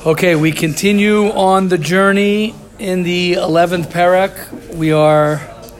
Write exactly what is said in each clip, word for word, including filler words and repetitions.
Okay, we continue on the journey in the eleventh parak. We are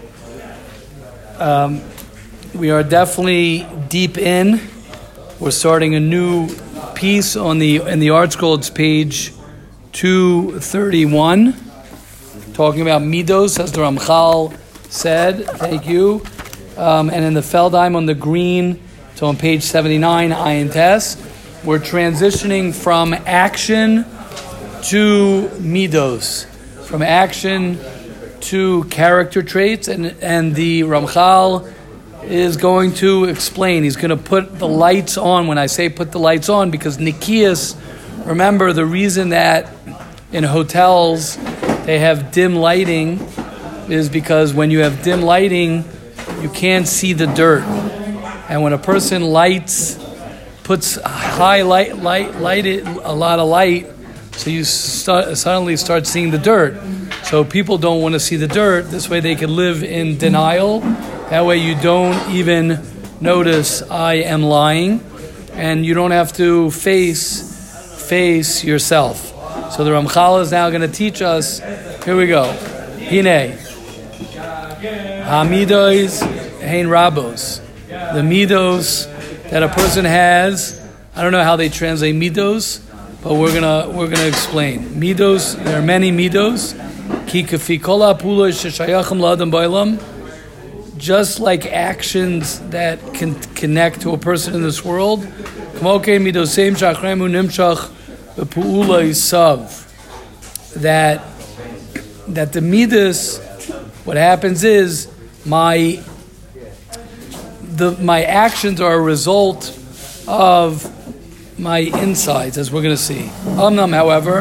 um, we are definitely deep in. We're starting a new piece on the in the art scroll. It's page two thirty-one, talking about midos, as the Ramchal said. Thank you. Um, and in the Feldheim on the green, so on page seventy-nine, Ayin Tes, we're transitioning from action to midos, from action to character traits, and and the Ramchal is going to explain. He's going to put the lights on. When I say put the lights on, because Nikias, remember the reason that in hotels they have dim lighting is because when you have dim lighting, you can't see the dirt. And when a person lights, puts high light, light, light it, a lot of light, so you start, suddenly start seeing the dirt. So people don't want to see the dirt. This way they can live in denial. That way you don't even notice I am lying, and you don't have to face face yourself. So the Ramchal is now going to teach us. Here we go. Hine. Hamidos hein rabos. The midos that a person has. I don't know how they translate midos, but we're gonna we're gonna explain. Midos, there are many midos. Ki kafi kol ha'pulos sheshayachim la'adam ba'olam. Just like actions that can connect to a person in this world. Kmo kein midosem shachremu nimshach b'pu'ula yisav. That that the midos, what happens is my the my actions are a result of my insides, as we're going to see. Amnam, however,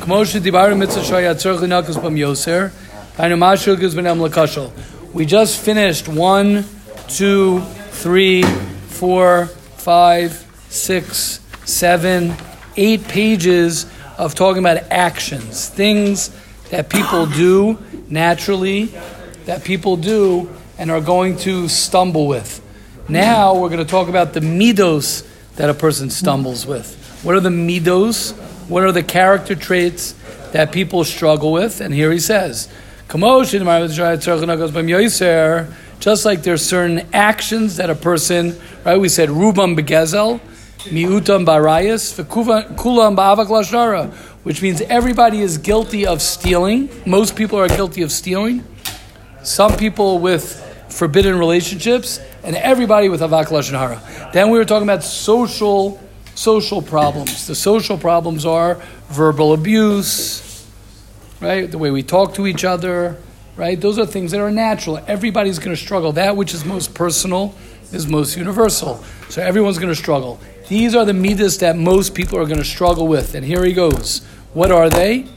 we just finished one, two, three, four, five, six, seven, eight pages of talking about actions, things that people do naturally, that people do and are going to stumble with. Now we're going to talk about the midos that a person stumbles with. What are the midos? What are the character traits that people struggle with? And here he says, just like there's certain actions that a person, right? We said rubam begezel, miutam barayas, kulam ba'avak lashara, which means everybody is guilty of stealing. Most people are guilty of stealing. Some people with forbidden relationships, and everybody with avak lashon hara. Then we were talking about social social problems. The social problems are verbal abuse, right? The way we talk to each other, right? Those are things that are natural. Everybody's going to struggle. That which is most personal is most universal. So everyone's going to struggle. These are the midas that most people are going to struggle with. And here he goes. What are they?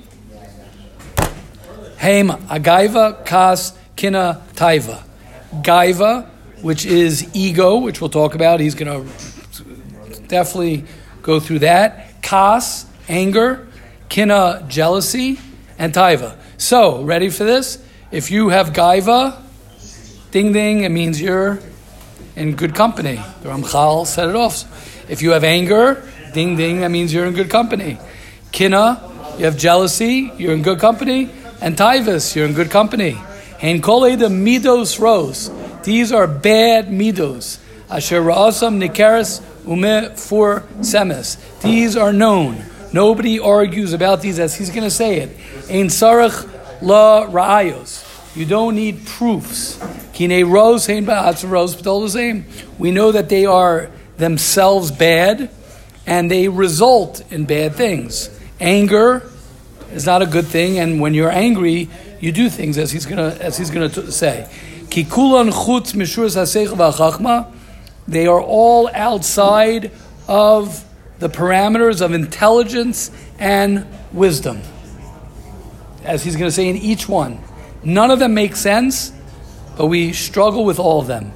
Heim agaiva kas kina taiva. Gaiva, which is ego, which we'll talk about. He's going to definitely go through that. Kas, anger. Kina, jealousy. And taiva. So, ready for this? If you have gaiva, ding ding, it means you're in good company. The Ramchal set it off. If you have anger, ding ding, that means you're in good company. Kina, you have jealousy, you're in good company. And taivas, you're in good company. And kol the midos rose. These are bad midos. Asher ra'asam nikeres ume for semes. These are known. Nobody argues about these as he's going to say it. Ein sarach la ra'ayos. You don't need proofs. Kine rose hein ba'atz rose b'tol the same. We know that they are themselves bad, and they result in bad things. Anger is not a good thing, and when you're angry, you do things as he's gonna as he's gonna t- say. Kikulan chutz mishuras haseichel v'chachma. They are all outside of the parameters of intelligence and wisdom, as he's going to say in each one. None of them make sense, but we struggle with all of them.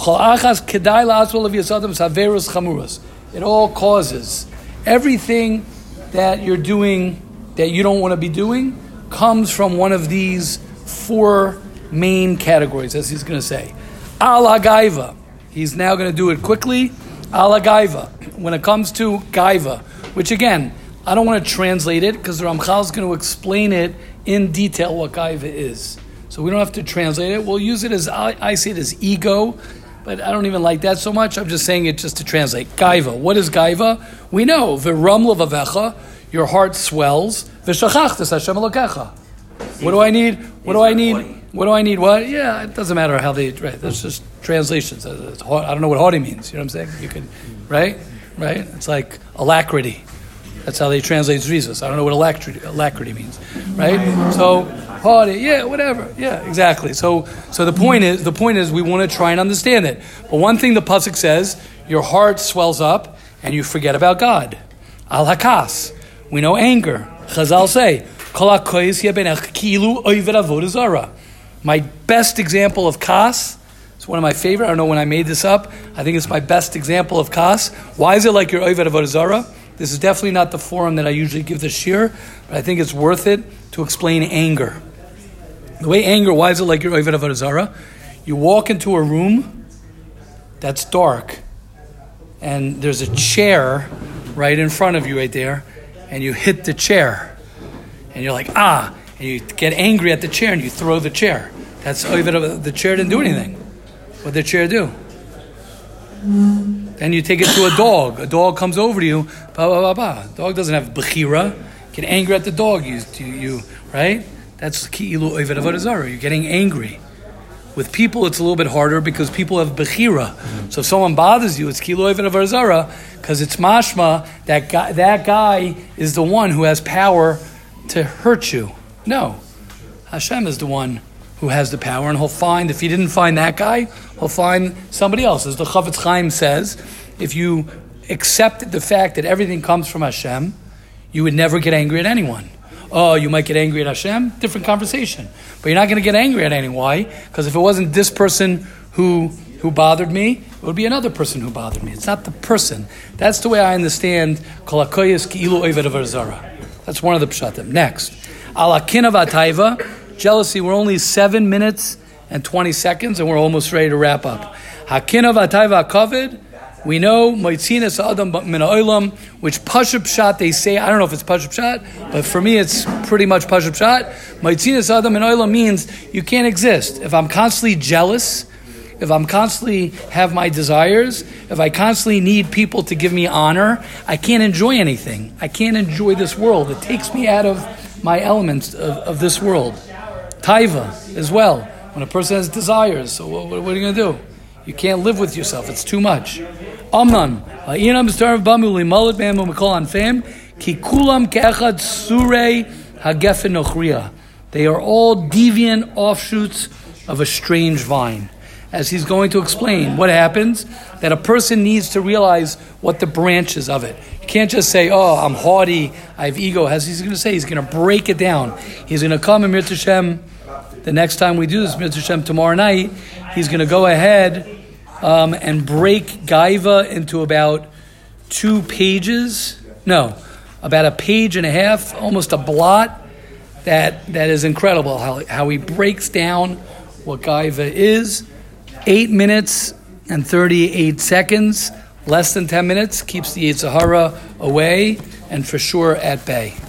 It all causes everything that you're doing that you don't want to be doing comes from one of these four main categories, as he's going to say. Al hagaiva. He's now going to do it quickly. Al hagaiva. When it comes to gaiva, which again, I don't want to translate it because the Ramchal is going to explain it in detail what gaiva is. So we don't have to translate it. We'll use it as, I, I see it as ego, but I don't even like that so much. I'm just saying it just to translate. Gaiva. What is gaiva? We know. V'ram levavecha, your heart swells. V'shachachtas Hashem Elokecha. What do I need? What do I need? What do I need? What? Yeah, it doesn't matter how they, right? That's just translations. It's hard, I don't know what haughty means. You know what I'm saying? You can, right? Right? It's like alacrity. That's how they translate Jesus. I don't know what alacrity, alacrity means, right? So, haughty, yeah, whatever, yeah, exactly. So, so the point is, the point is, we want to try and understand it. But one thing the pasuk says, your heart swells up and you forget about God. Al hakas, we know anger. Chazal say, Kol hakoyis yebenech kilu oved avodah zara. My best example of kas. It's one of my favorite. I don't know when I made this up. I think it's my best example of kas. Why is it like your oved avodah zara? This is definitely not the forum that I usually give the shir, but I think it's worth it to explain anger. The way anger, why is it like your oved avodah zara? You walk into a room that's dark, and there's a chair right in front of you right there, and you hit the chair, and you're like, ah, and you get angry at the chair, and you throw the chair. That's oved. The chair didn't do anything. What did the chair do? Then you take it to a dog. A dog comes over to you. Bah, bah, bah, bah. Dog doesn't have bechira. Get angry at the dog. You, you, you right? That's ki'ilu oved avodah zara. You're getting angry. With people, it's a little bit harder because people have bechira. So if someone bothers you, it's ki'ilu oved avodah zara because it's mashma that guy, that guy is the one who has power to hurt you. No, Hashem is the one who has the power, and he'll find, if he didn't find that guy, he'll find somebody else. As the Chavetz Chaim says, if you accepted the fact that everything comes from Hashem, you would never get angry at anyone. Oh, you might get angry at Hashem? Different conversation. But you're not going to get angry at anyone. Why? Because if it wasn't this person who who bothered me, it would be another person who bothered me. It's not the person. That's the way I understand Kol hakoyis ki'ilu oved avodah zara. That's one of the pshatim. Next. Ala kina v'taiva. Jealousy, we're only seven minutes and twenty seconds, and we're almost ready to wrap up. Hakina v'taiva kavod, we know, moitzinas adam min ha'olam, which pashup pshat they say, I don't know if it's pashup pshat, but for me it's pretty much pashup pshat. Moitzinas adam min ha'olam means you can't exist. If I'm constantly jealous, if I'm constantly have my desires, if I constantly need people to give me honor, I can't enjoy anything. I can't enjoy this world. It takes me out of my elements of, of this world. Taiva as well. When a person has desires, so what, what are you going to do? You can't live with yourself. It's too much. Amnon. They are all deviant offshoots of a strange vine. As he's going to explain what happens, that a person needs to realize what the branches of it. You can't just say, oh, I'm haughty, I have ego. As he's going to say, he's going to break it down. He's going to come in Mir Hashem. The next time we do this, Mir Hashem, tomorrow night, he's going to go ahead um, and break Gaiva into about two pages. No, about a page and a half, almost a blot. That that is incredible how, how he breaks down what Gaiva is. Eight minutes and thirty-eight seconds, less than ten minutes, keeps the Yetzer Hara away and for sure at bay.